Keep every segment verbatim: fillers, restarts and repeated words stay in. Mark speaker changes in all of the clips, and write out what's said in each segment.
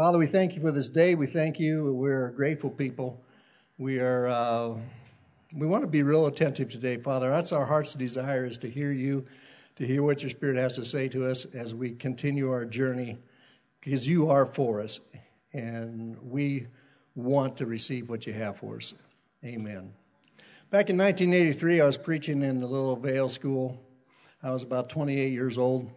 Speaker 1: Father, we thank you for this day. We thank you. We're grateful people. We are. Uh, we want to be real attentive today, Father. That's our heart's desire, is to hear you, to hear what your Spirit has to say to us as we continue our journey, because you are for us, and we want to receive what you have for us. Amen. Back in nineteen eighty-three, I was preaching in the little Vale School. I was about twenty-eight years old.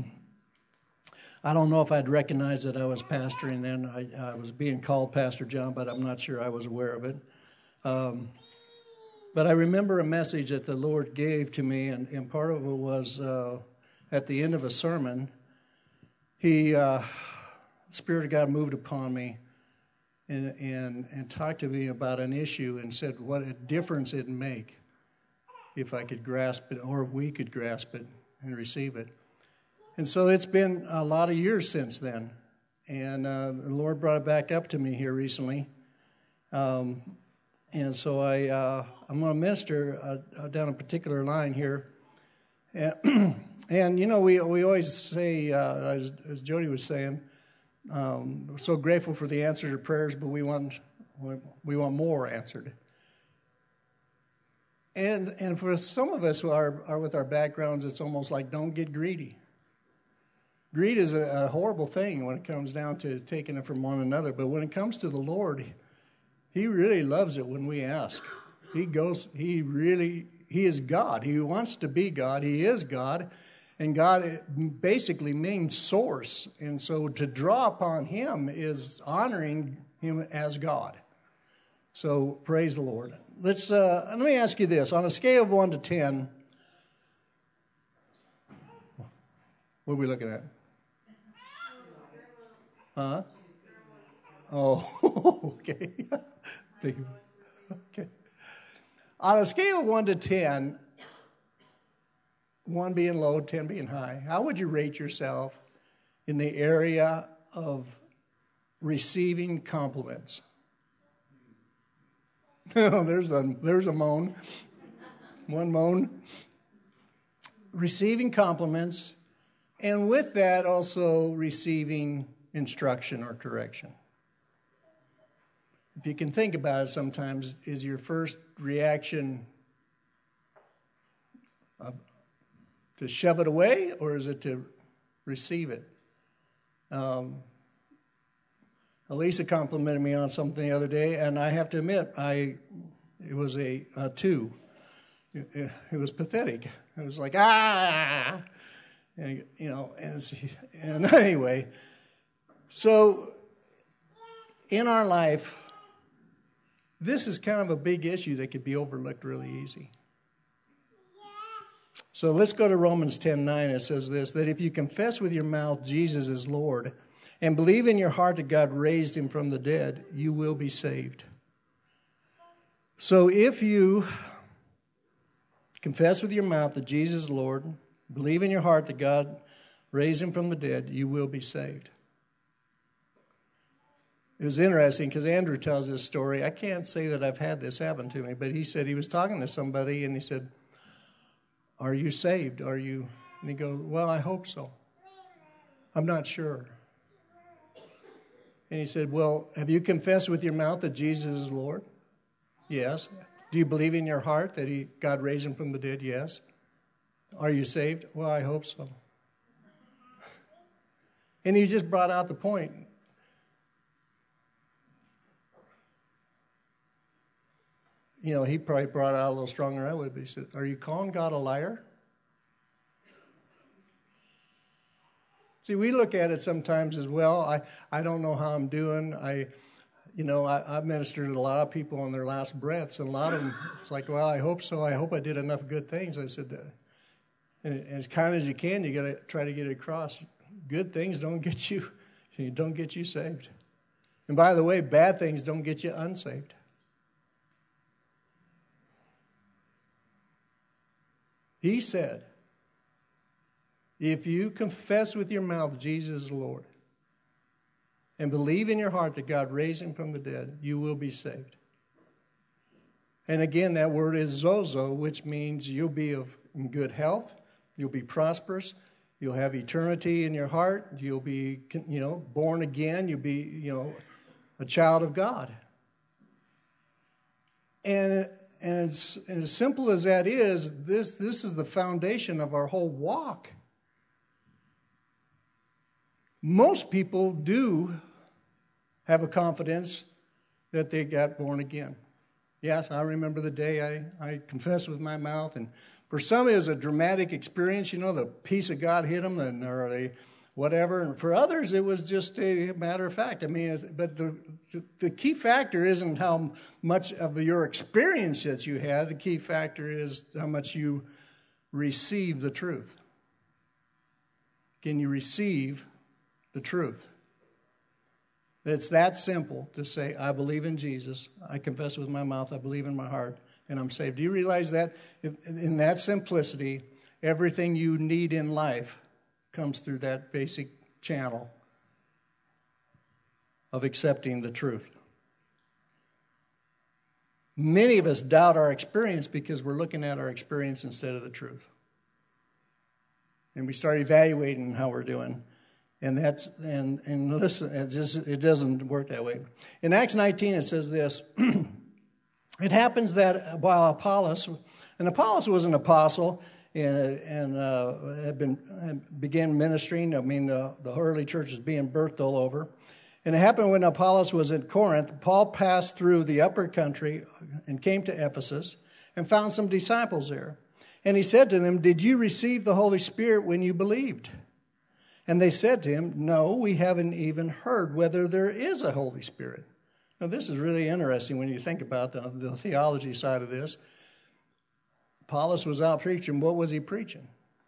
Speaker 1: I don't know if I'd recognized that I was pastoring then. I, I was being called Pastor John, but I'm not sure I was aware of it. Um, but I remember a message that the Lord gave to me, and, and part of it was uh, at the end of a sermon. He, uh, the Spirit of God moved upon me and, and, and talked to me about an issue and said what a difference it'd make if I could grasp it, or if we could grasp it and receive it. And so it's been a lot of years since then. And uh, the Lord brought it back up to me here recently. Um, and so I, uh, I'm going to minister uh, down a particular line here. And, and you know, we we always say, uh, as, as Jody was saying, um, we're so grateful for the answer to prayers, but we want we want more answered. And and for some of us who are, are with our backgrounds, it's almost like, don't get greedy. Greed is a, a horrible thing when it comes down to taking it from one another. But when it comes to the Lord, he really loves it when we ask. He goes, he really, he is God. He wants to be God. He is God. And God basically means source. And so to draw upon him is honoring him as God. So praise the Lord. Let's, uh, let me ask you this. On a scale of one to ten, what are we looking at? Huh? Oh, okay. Okay. On a scale of one to ten, one being low, ten being high, how would you rate yourself in the area of receiving compliments? Oh, there's a there's a moan. One moan. Receiving compliments, and with that also receiving instruction or correction. If you can think about it sometimes, is your first reaction uh, to shove it away, or is it to receive it? Um, Elisa complimented me on something the other day, and I have to admit, I it was a, a two. It, it was pathetic. It was like, ah, and, you know, and, and anyway, so in our life, this is kind of a big issue that could be overlooked really easy. So let's go to Romans ten nine. It says this, that if you confess with your mouth Jesus is Lord and believe in your heart that God raised him from the dead, you will be saved. So if you confess with your mouth that Jesus is Lord, believe in your heart that God raised him from the dead, you will be saved. It was interesting because Andrew tells this story. I can't say that I've had this happen to me, but he said he was talking to somebody and he said, are you saved? Are you? And he goes, well, I hope so. I'm not sure. And he said, well, have you confessed with your mouth that Jesus is Lord? Yes. Do you believe in your heart that he God raised him from the dead? Yes. Are you saved? Well, I hope so. And he just brought out the point. You know, he probably brought it out a little stronger than I would, but he said, are you calling God a liar? See, we look at it sometimes as well. I, I don't know how I'm doing. I, you know, I, I've ministered to a lot of people on their last breaths, and a lot of them, it's like, well, I hope so. I hope I did enough good things. I said, uh, and, and as kind as you can, you got to try to get it across. Good things don't get you, don't get you saved. And by the way, bad things don't get you unsaved. He said, if you confess with your mouth Jesus is Lord and believe in your heart that God raised him from the dead, you will be saved. And again, that word is zozo, which means you'll be of in good health, you'll be prosperous, You'll have eternity in your heart. You'll be, you know, born again. You'll be, you know, a child of God. And, and, it's, and as simple as that is, this, this is the foundation of our whole walk. Most people do have a confidence that they got born again. Yes, I remember the day I, I confessed with my mouth, and for some it was a dramatic experience, you know, the peace of God hit them, and, or they, whatever, and for others it was just a matter of fact. I mean, but the, the key factor isn't how much of your experience that you had, the key factor is how much you receive the truth. Can you receive the truth? It's that simple to say, I believe in Jesus. I confess with my mouth. I believe in my heart, and I'm saved. Do you realize that in that simplicity, everything you need in life comes through that basic channel of accepting the truth? Many of us doubt our experience because we're looking at our experience instead of the truth. And we start evaluating how we're doing. And that's and and listen, it just it doesn't work that way. In Acts nineteen, it says this: it happens that while Apollos, and Apollos was an apostle and and uh, had been had began ministering. I mean, uh, the early church is being birthed all over. And it happened when Apollos was at Corinth. Paul passed through the upper country and came to Ephesus and found some disciples there. And he said to them, "Did you receive the Holy Spirit when you believed?" And they said to him, "No, we haven't even heard whether there is a Holy Spirit." Now, this is really interesting when you think about the, the theology side of this. Apollos was out preaching. What was he preaching?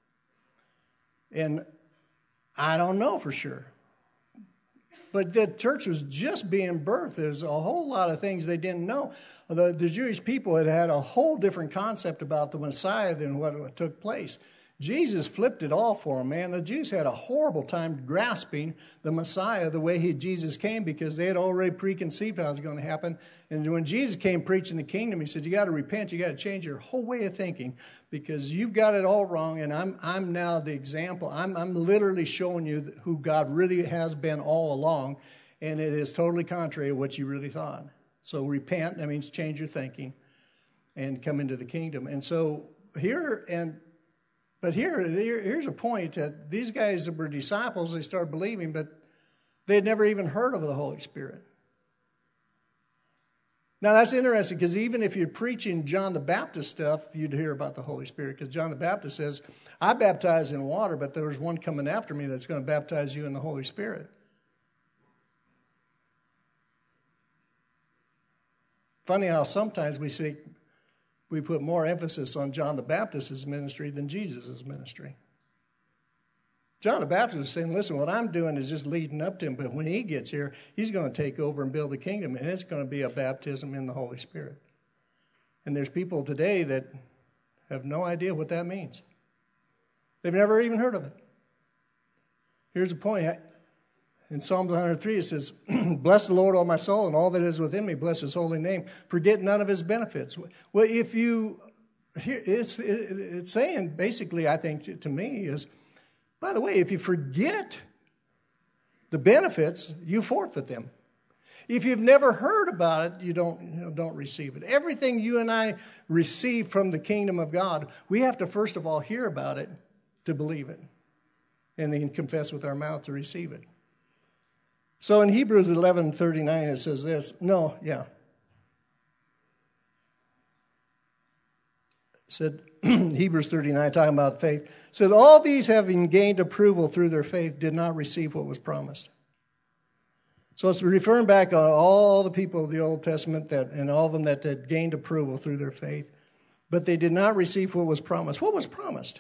Speaker 1: And I don't know for sure. But the church was just being birthed. There's a whole lot of things they didn't know. The, the Jewish people had had a whole different concept about the Messiah than what took place. Jesus flipped it all for them, man. The Jews had a horrible time grasping the Messiah the way he, Jesus came, because they had already preconceived how it was going to happen. And when Jesus came preaching the kingdom, he said, you got to repent. You got to change your whole way of thinking because you've got it all wrong. And I'm I'm now the example. I'm, I'm literally showing you who God really has been all along. And it is totally contrary to what you really thought. So repent. That means change your thinking and come into the kingdom. And so here and... But here, here, here's a point that these guys that were disciples, they started believing, but they had never even heard of the Holy Spirit. Now, that's interesting because even if you're preaching John the Baptist stuff, you'd hear about the Holy Spirit because John the Baptist says, I baptize in water, but there's one coming after me that's going to baptize you in the Holy Spirit. Funny how sometimes we speak... We put more emphasis on John the Baptist's ministry than Jesus' ministry. John the Baptist was saying, listen, what I'm doing is just leading up to him, but when he gets here, he's going to take over and build a kingdom, and it's going to be a baptism in the Holy Spirit. And there's people today that have no idea what that means. They've never even heard of it. Here's a point. In Psalms one hundred three, it says, bless the Lord, all my soul, and all that is within me. Bless his holy name. Forget none of his benefits. Well, if you, it's, it's saying basically, I think, to me, is, by the way, if you forget the benefits, you forfeit them. If you've never heard about it, you don't, you know, don't receive it. Everything you and I receive from the kingdom of God, we have to first of all hear about it to believe it, and then confess with our mouth to receive it. So in Hebrews eleven thirty-nine, it says this. No, yeah. It said, Hebrews thirty-nine, talking about faith, said, all these having gained approval through their faith did not receive what was promised. So it's referring back on all the people of the Old Testament that, and all of them that had gained approval through their faith, but they did not receive what was promised. What was promised?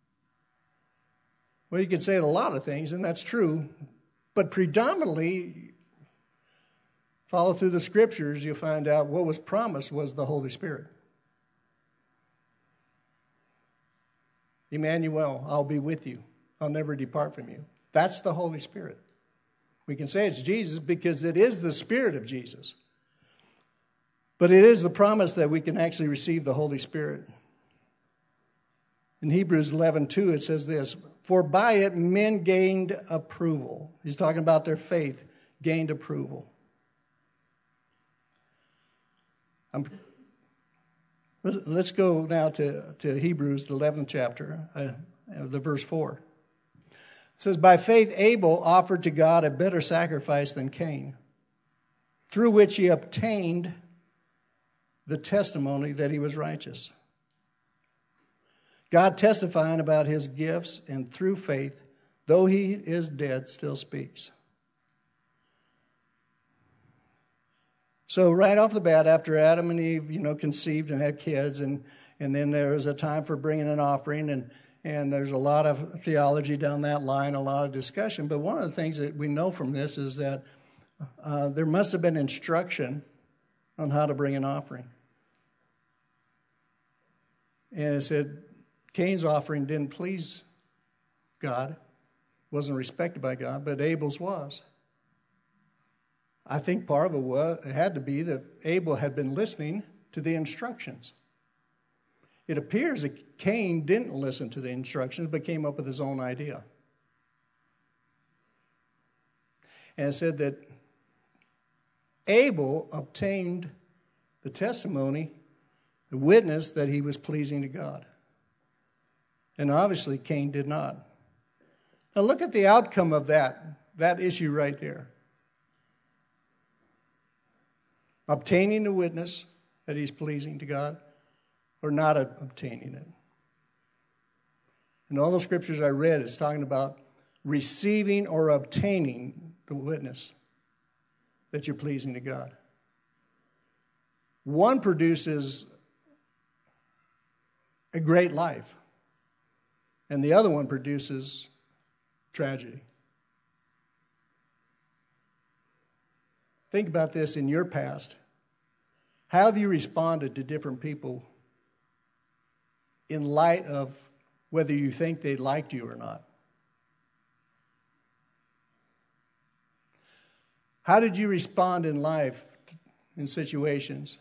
Speaker 1: Well, you could say a lot of things, and that's true. But predominantly, follow through the scriptures, you'll find out what was promised was the Holy Spirit. Emmanuel, I'll be with you. I'll never depart from you. That's the Holy Spirit. We can say it's Jesus because it is the Spirit of Jesus. But it is the promise that we can actually receive the Holy Spirit. In Hebrews eleven two, it says this, for by it men gained approval. He's talking about their faith, gained approval. I'm, let's go now to, to Hebrews, the eleventh chapter, uh, the verse four. It says, by faith Abel offered to God a better sacrifice than Cain, through which he obtained the testimony that he was righteous. God testifying about his gifts, and through faith, though he is dead, still speaks. So right off the bat, after Adam and Eve, you know, conceived and had kids, and, and then there was a time for bringing an offering, and, and there's a lot of theology down that line, a lot of discussion. But one of the things that we know from this is that uh, there must have been instruction on how to bring an offering. And it said Cain's offering didn't please God, wasn't respected by God, but Abel's was. I think part of it, was, it had to be that Abel had been listening to the instructions. It appears that Cain didn't listen to the instructions, but came up with his own idea. And it said that Abel obtained the testimony, the witness that he was pleasing to God. And obviously Cain did not. Now look at the outcome of that, that issue right there. Obtaining the witness that he's pleasing to God, or not obtaining it. In all the scriptures I read, it's talking about receiving or obtaining the witness that you're pleasing to God. One produces a great life, and the other one produces tragedy. Think about this in your past. How have you responded to different people in light of whether you think they liked you or not? How did you respond in life in situations?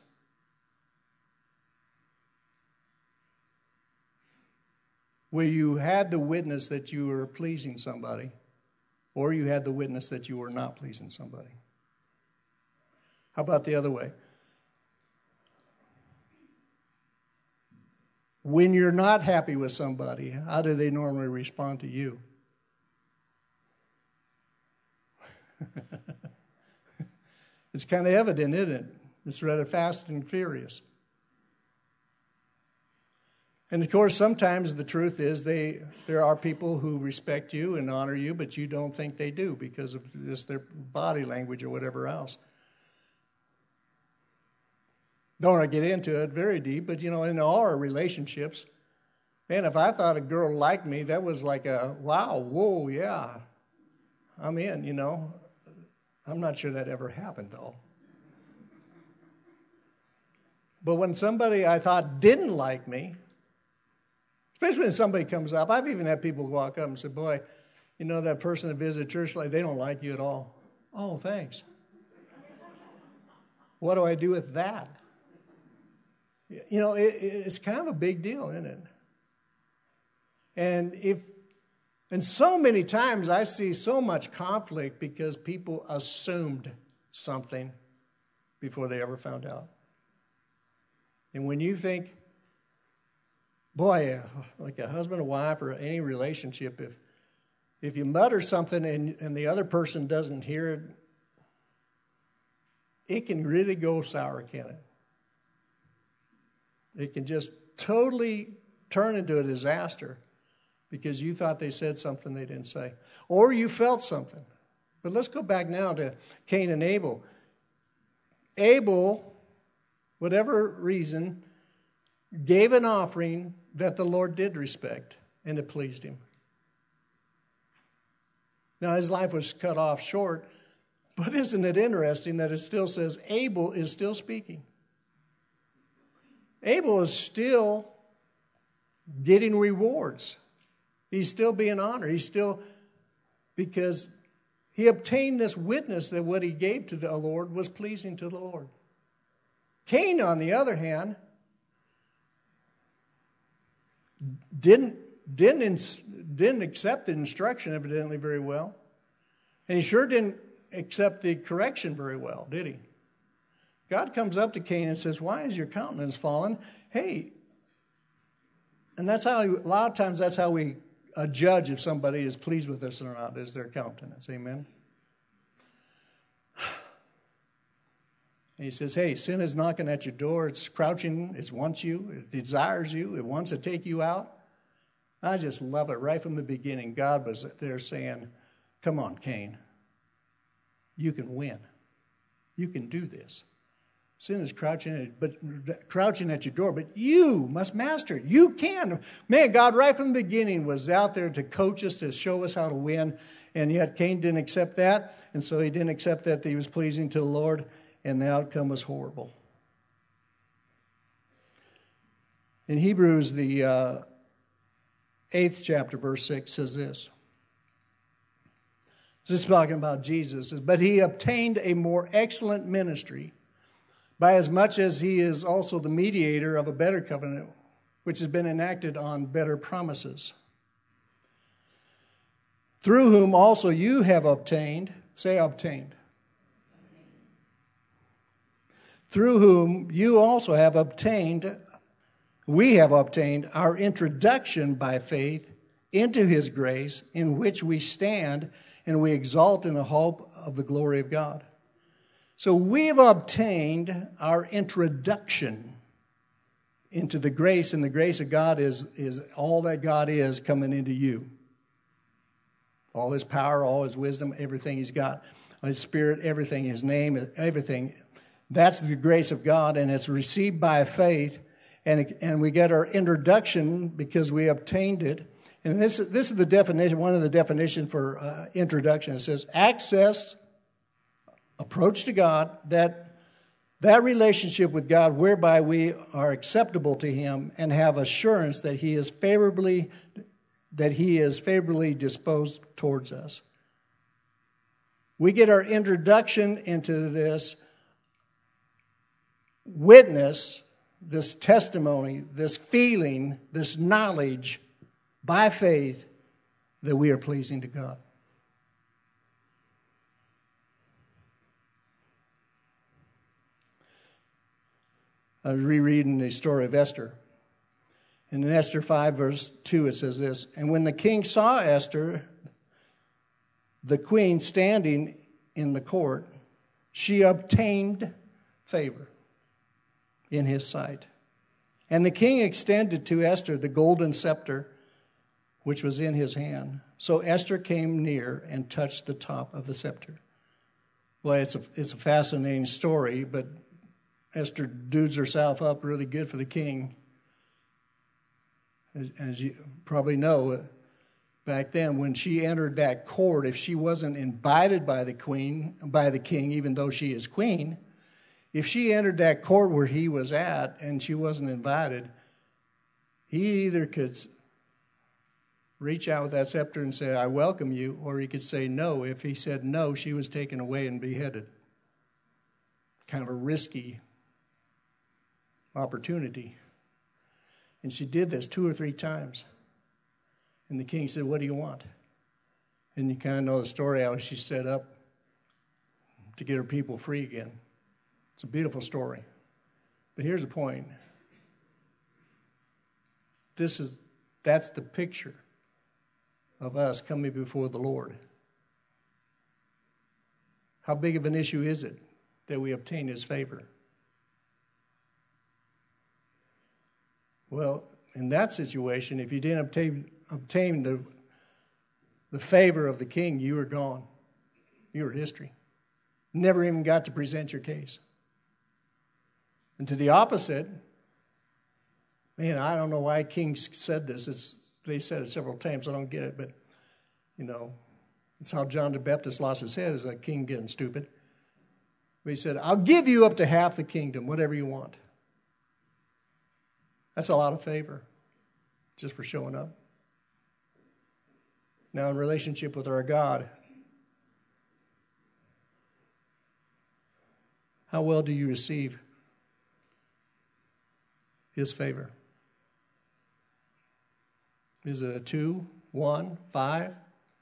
Speaker 1: Where you had the witness that you were pleasing somebody, or you had the witness that you were not pleasing somebody? How about the other way? When you're not happy with somebody, how do they normally respond to you? It's kind of evident, isn't it? It's rather fast and furious. And of course, sometimes the truth is they there are people who respect you and honor you, but you don't think they do because of just their body language or whatever else. Don't want to get into it very deep, but you know, in all our relationships, man, if I thought a girl liked me, that was like a, wow, whoa, yeah, I'm in, you know. I'm not sure that ever happened, though. But when somebody I thought didn't like me, especially when somebody comes up, I've even had people walk up and say, boy, you know that person that visited church, like, they don't like you at all. Oh, thanks. What do I do with that? You know, it, it's kind of a big deal, isn't it? And if, and so many times I see so much conflict because people assumed something before they ever found out. And when you think, boy, like a husband and wife or any relationship, if if you mutter something and, and the other person doesn't hear it, it can really go sour, can it? It can just totally turn into a disaster because you thought they said something they didn't say. Or you felt something. But let's go back now to Cain and Abel. Abel, whatever reason, gave an offering that the Lord did respect, and it pleased him. Now, his life was cut off short, but isn't it interesting that it still says Abel is still speaking? Abel is still getting rewards. He's still being honored. He's still, because he obtained this witness that what he gave to the Lord was pleasing to the Lord. Cain, on the other hand, didn't didn't ins- didn't accept the instruction evidently very well, and he sure didn't accept the correction very well, did he? God comes up to Cain and says, "Why is your countenance fallen?" Hey, and that's how a lot of times that's how we uh, judge if somebody is pleased with us or not, is their countenance. Amen. And he says, hey, sin is knocking at your door. It's crouching. It wants you. It desires you. It wants to take you out. I just love it. Right from the beginning, God was there saying, come on, Cain. You can win. You can do this. Sin is crouching at, but, crouching at your door, but you must master it. You can. Man, God right from the beginning was out there to coach us, to show us how to win. And yet Cain didn't accept that. And so he didn't accept that he was pleasing to the Lord. And the outcome was horrible. In Hebrews, the uh, eighth chapter, verse six says this. This is talking about Jesus. But he obtained a more excellent ministry, by as much as he is also the mediator of a better covenant, which has been enacted on better promises. Through whom also you have obtained, say obtained. Through whom you also have obtained, we have obtained our introduction by faith into his grace, in which we stand and we exalt in the hope of the glory of God. So we've obtained our introduction into the grace, and the grace of God is, is all that God is coming into you. All his power, all his wisdom, everything he's got. His spirit, everything, his name, everything. That's the grace of God, and it's received by faith, and, it, and we get our introduction because we obtained it. And this, this is the definition, one of the definitions for uh, introduction. It says access, approach to God, that, that relationship with God whereby we are acceptable to him and have assurance that he is favorably, that he is favorably disposed towards us. We get our introduction into this witness, this testimony, this feeling, this knowledge by faith that we are pleasing to God. I was rereading the story of Esther. And in Esther five, verse two, it says this, and when the king saw Esther, the queen, standing in the court, she obtained favor in his sight. And the king extended to Esther the golden scepter which was in his hand. So Esther came near and touched the top of the scepter. Well, it's a, it's a fascinating story, but Esther dudes herself up really good for the king. As, as you probably know, back then when she entered that court, if she wasn't invited by the queen, by the king, even though she is queen, if she entered that court where he was at and she wasn't invited, he either could reach out with that scepter and say, I welcome you, or he could say no. If he said no, she was taken away and beheaded. Kind of a risky opportunity. And she did this two or three times. And the king said, what do you want? And you kind of know the story how she set up to get her people free again. It's a beautiful story. But here's the point. This is, that's the picture of us coming before the Lord. How big of an issue is it that we obtain his favor? Well, in that situation, if you didn't obtain, obtain the, the favor of the king, you were gone. You were history. Never even got to present your case. And to the opposite, man, I don't know why kings said this. It's, they said it several times. I don't get it, but, you know, it's how John the Baptist lost his head as a king getting stupid. But he said, I'll give you up to half the kingdom, whatever you want. That's a lot of favor, just for showing up. Now, in relationship with our God, how well do you receive his favor? Is it a two, one, five?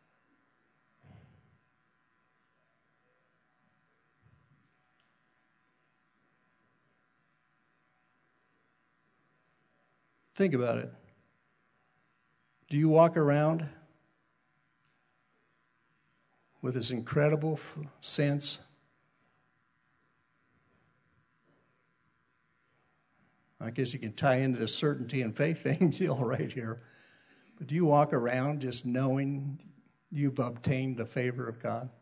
Speaker 1: Think about it. Do you walk around with this incredible f- sense I guess you can tie into the certainty and faith thing deal right here. But do you walk around just knowing you've obtained the favor of God?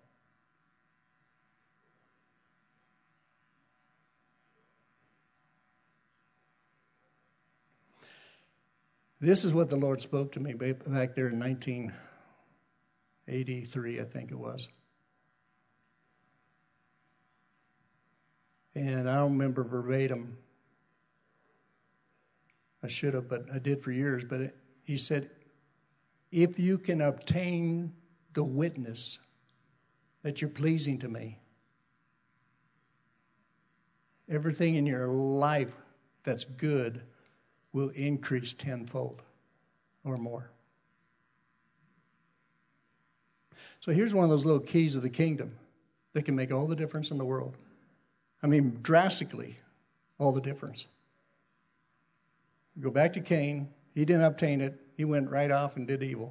Speaker 1: This is what the Lord spoke to me back there in nineteen eighty-three, I think it was. And I don't remember verbatim. I should have, but I did for years. But it, he said, if you can obtain the witness that you're pleasing to me, everything in your life that's good will increase tenfold or more. So here's one of those little keys of the kingdom that can make all the difference in the world. I mean, drastically, all the difference. Go back to Cain. He didn't obtain it. He went right off and did evil.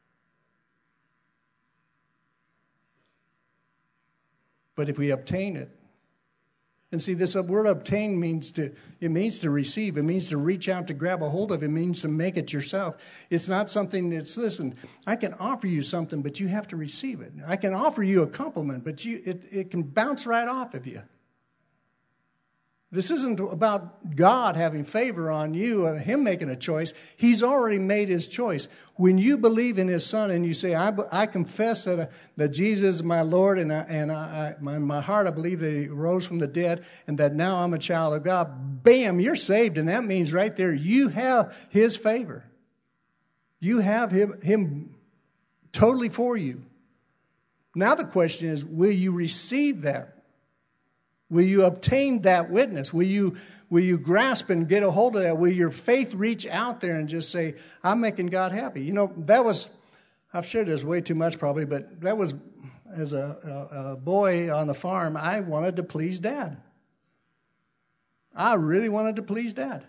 Speaker 1: But if we obtain it, and see, this word obtain means to, it means to receive. It means to reach out to grab a hold of. It means to make it yourself. It's not something that's, listen, I can offer you something, but you have to receive it. I can offer you a compliment, but you it, it can bounce right off of you. This isn't about God having favor on you or him making a choice. He's already made his choice. When you believe in his son and you say, I, I confess that, uh, that Jesus is my Lord, and, I, and I, I, in my heart I believe that he rose from the dead and that now I'm a child of God, bam, you're saved. And that means right there you have his favor. You have him, him totally for you. Now the question is, will you receive that? Will you obtain that witness? Will you, will you grasp and get a hold of that? Will your faith reach out there and just say, I'm making God happy? You know, that was, I've shared this way too much probably, but that was, as a, a, a boy on the farm, I wanted to please Dad. I really wanted to please Dad.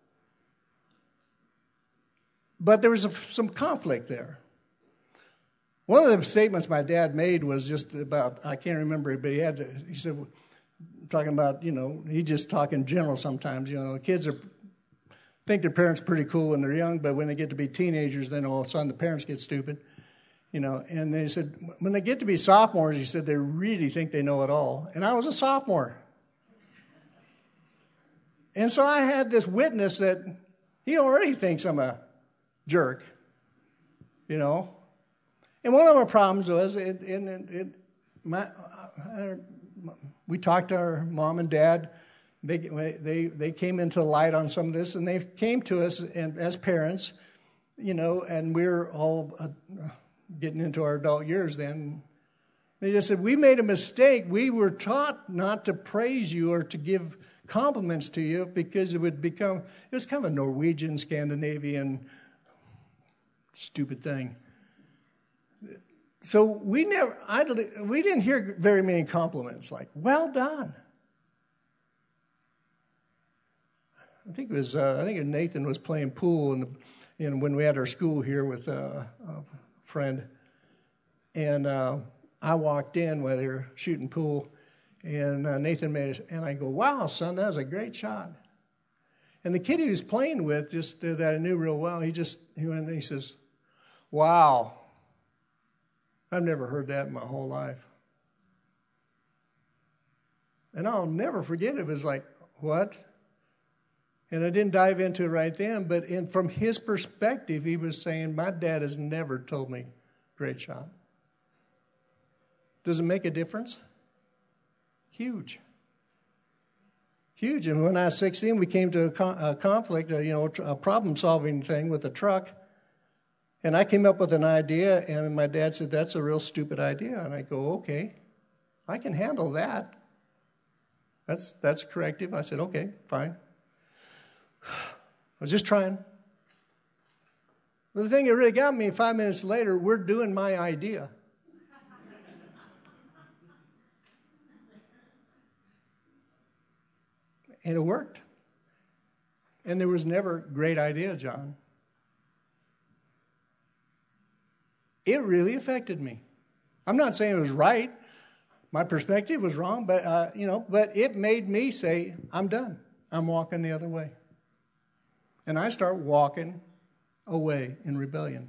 Speaker 1: But there was a, some conflict there. One of the statements my dad made was just about, I can't remember it, but he had to, he said, talking about, you know, he just talking general sometimes, you know, kids are think their parents are pretty cool when they're young, but when they get to be teenagers, then all of a sudden the parents get stupid, you know. And they said, when they get to be sophomores, he said, they really think they know it all. And I was a sophomore. And so I had this witness that he already thinks I'm a jerk, you know. And one of our problems was, it, it, it, my, I, we talked to our mom and dad. They, they, they came into light on some of this, and they came to us and, as parents, you know, and we're all uh, getting into our adult years then. They just said, we made a mistake. We were taught not to praise you or to give compliments to you because it would become, it was kind of a Norwegian, Scandinavian, stupid thing. So we never, I, we didn't hear very many compliments like, well done. I think it was, uh, I think Nathan was playing pool in the, in, when we had our school here with uh, a friend. And uh, I walked in while they were shooting pool, and uh, Nathan made it, and I go, wow, son, that was a great shot. And the kid he was playing with, just uh, that I knew real well, he just, he went and he says, wow. I've never heard that in my whole life. And I'll never forget it. It was like, what? And I didn't dive into it right then, but in, from his perspective, he was saying, my dad has never told me, great shot. Does it make a difference? Huge. Huge. And when I was sixteen, we came to a, con- a conflict, a, you know, a problem-solving thing with a truck. And I came up with an idea, and my dad said, that's a real stupid idea. And I go, okay, I can handle that. That's that's corrective. I said, okay, fine. I was just trying. But the thing that really got me, five minutes later, we're doing my idea. And it worked. And there was never a great idea, John. It really affected me. I'm not saying it was right. My perspective was wrong, but uh, you know, but it made me say, I'm done. I'm walking the other way. And I start walking away in rebellion.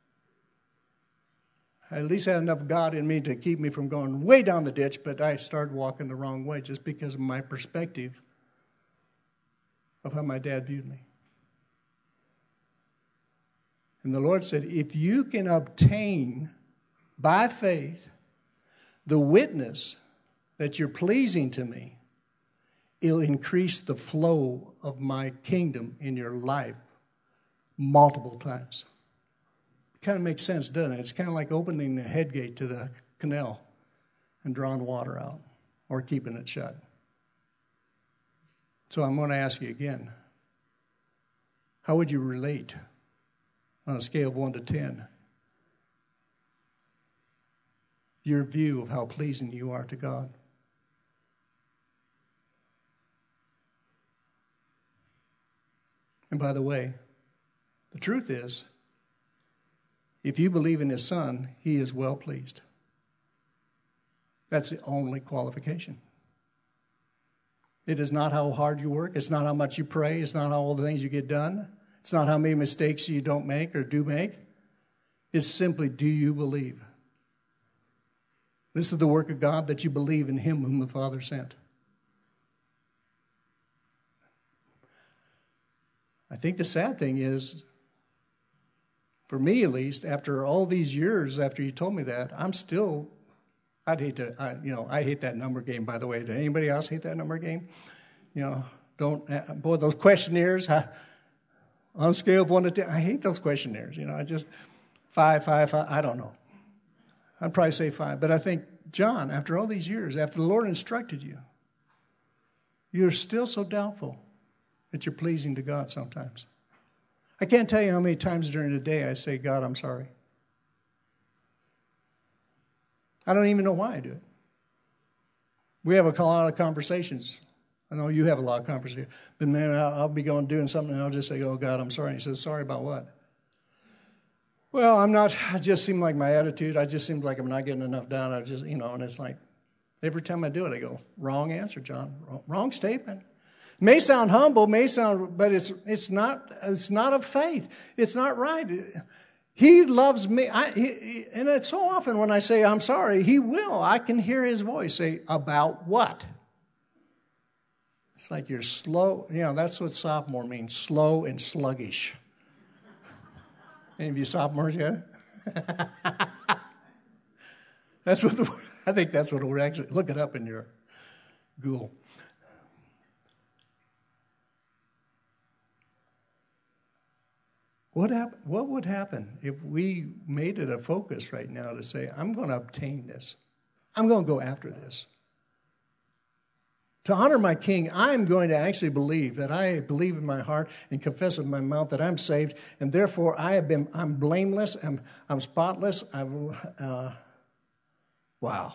Speaker 1: I at least had enough God in me to keep me from going way down the ditch, but I started walking the wrong way just because of my perspective of how my dad viewed me. And the Lord said, if you can obtain by faith the witness that you're pleasing to me, it'll increase the flow of my kingdom in your life multiple times. It kind of makes sense, doesn't it? It's kind of like opening the head gate to the canal and drawing water out or keeping it shut. So I'm going to ask you again, how would you relate on a scale of one to ten? Your view of how pleasing you are to God. And by the way, the truth is, if you believe in His Son, He is well pleased. That's the only qualification. It is not how hard you work. It's not how much you pray. It's not all the things you get done. It's not how many mistakes you don't make or do make. It's simply, do you believe? This is the work of God, that you believe in Him whom the Father sent. I think the sad thing is, for me at least, after all these years after you told me that, I'm still, I'd hate to, I, you know, I hate that number game, by the way. Does anybody else hate that number game? You know, don't, boy, those questionnaires, huh, on a scale of one to ten, I hate those questionnaires. You know, I just, five, five, five, I don't know. I'd probably say five. But I think, John, after all these years, after the Lord instructed you, you're still so doubtful that you're pleasing to God sometimes. I can't tell you how many times during the day I say, God, I'm sorry. I don't even know why I do it. We have a lot of conversations. I know you have a lot of conversations. But man, I'll, I'll be going doing something and I'll just say, oh, God, I'm sorry. And he says, sorry about what? Well, I'm not, I just seem like my attitude, I just seem like I'm not getting enough done. I just, you know, and it's like, every time I do it, I go, wrong answer, John. Wrong, wrong statement. May sound humble, may sound, but it's it's not it's not of faith. It's not right. He loves me. I, he, and it's so often when I say I'm sorry, He will. I can hear His voice say, about what? It's like you're slow. You know, that's what sophomore means, slow and sluggish. Any of you sophomores yet? That's what the, I think that's what we're actually, look it up in your Google. What, hap- what would happen if we made it a focus right now to say, I'm going to obtain this. I'm going to go after this. To honor my King, I'm going to actually believe that I believe in my heart and confess with my mouth that I'm saved, and therefore I have been, I'm blameless, I'm, I'm spotless. I'm, uh, wow.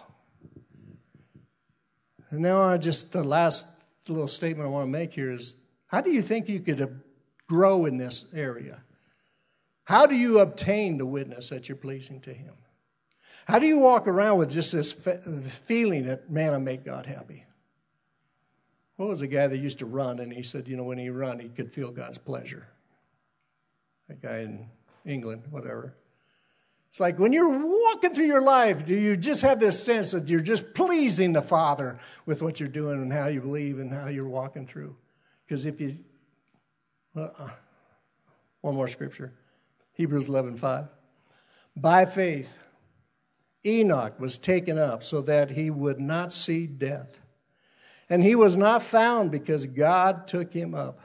Speaker 1: And now I just, the last little statement I want to make here is, how do you think you could grow in this area? How do you obtain the witness that you're pleasing to Him? How do you walk around with just this feeling that, man, I make God happy? What was a guy that used to run, and he said, you know, when he run, he could feel God's pleasure. That guy in England, whatever. It's like when you're walking through your life, do you just have this sense that you're just pleasing the Father with what you're doing and how you believe and how you're walking through? Because if you, well, uh, one more scripture. Hebrews eleven five. By faith, Enoch was taken up so that he would not see death. And he was not found because God took him up.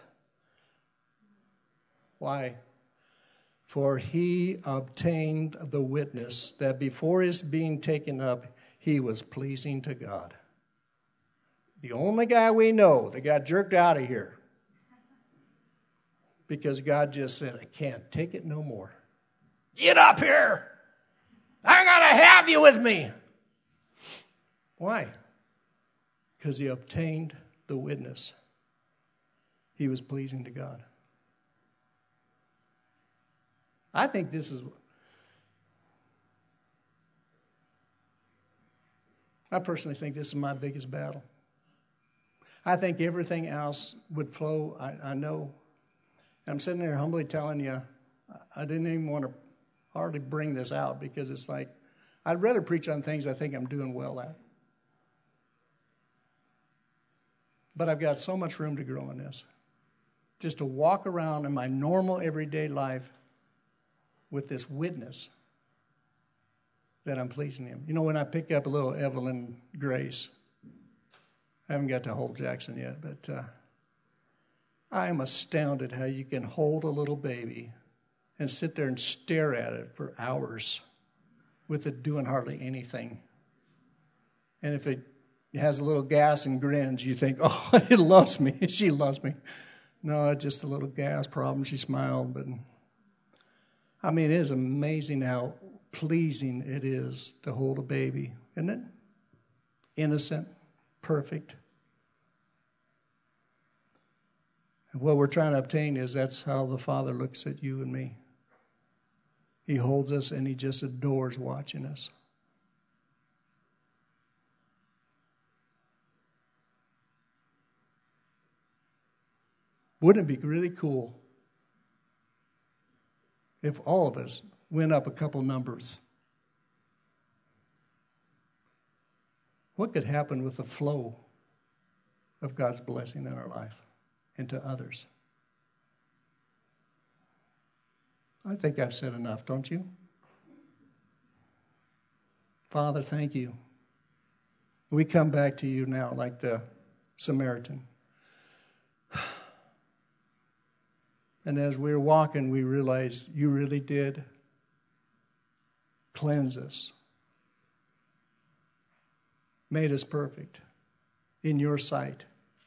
Speaker 1: Why? For he obtained the witness that before his being taken up, he was pleasing to God. The only guy we know that got jerked out of here because God just said, I can't take it no more. Get up here. I got to have you with me. Why? Because he obtained the witness. He was pleasing to God. I think this is, I personally think this is my biggest battle. I think everything else would flow, I, I know. I'm sitting there humbly telling you, I didn't even want to hardly bring this out because it's like, I'd rather preach on things I think I'm doing well at. But I've got so much room to grow in this. Just to walk around in my normal everyday life with this witness that I'm pleasing him. You know, when I pick up a little Evelyn Grace, I haven't got to hold Jackson yet, but uh, I am astounded how you can hold a little baby and sit there and stare at it for hours with it doing hardly anything. And if it has a little gas and grins, you think, oh, it loves me. She loves me. No, it's just a little gas problem. She smiled. But I mean, it is amazing how pleasing it is to hold a baby, isn't it? Innocent, perfect. And what we're trying to obtain is that's how the Father looks at you and me. He holds us and he just adores watching us. Wouldn't it be really cool if all of us went up a couple numbers? What could happen with the flow of God's blessing in our life and to others? I think I've said enough, don't you? Father, thank you. We come back to you now like the Samaritan. And as we were walking, we realized you really did cleanse us, made us perfect in your sight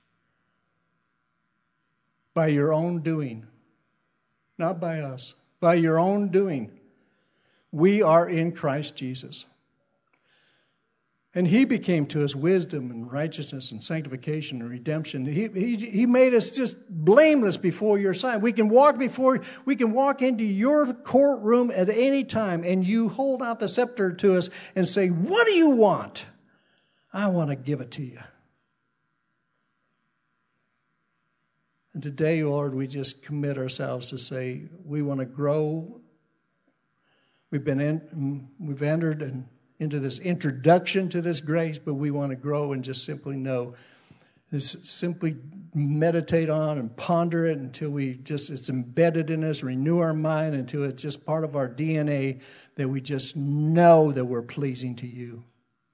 Speaker 1: by your own doing, not by us, by your own doing. We are in Christ Jesus. And he became to us wisdom and righteousness and sanctification and redemption. He, he, he made us just blameless before your sight. We can walk before, we can walk into your courtroom at any time and you hold out the scepter to us and say, what do you want? I want to give it to you. And today, Lord, we just commit ourselves to say, we want to grow. We've been in, we've entered and into this introduction to this grace, but we want to grow and just simply know, just simply meditate on and ponder it until we just, it's embedded in us, renew our mind until it's just part of our D N A that we just know that we're pleasing to you.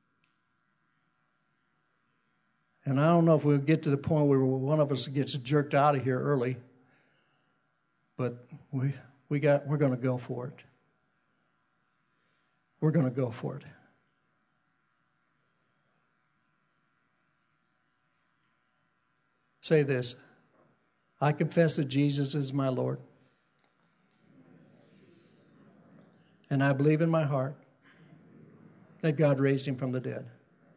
Speaker 1: And I don't know if we'll get to the point where one of us gets jerked out of here early, but we we got we're going to go for it. We're going to go for it. Say this. I confess that Jesus is my Lord. And I believe in my heart that God raised him from the dead.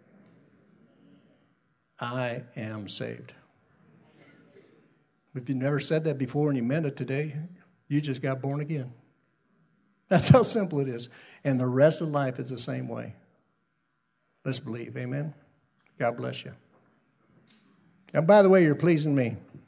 Speaker 1: I am saved. If you've never said that before and you meant it today, you just got born again. That's how simple it is. And the rest of life is the same way. Let's believe. Amen. God bless you. And by the way, you're pleasing me.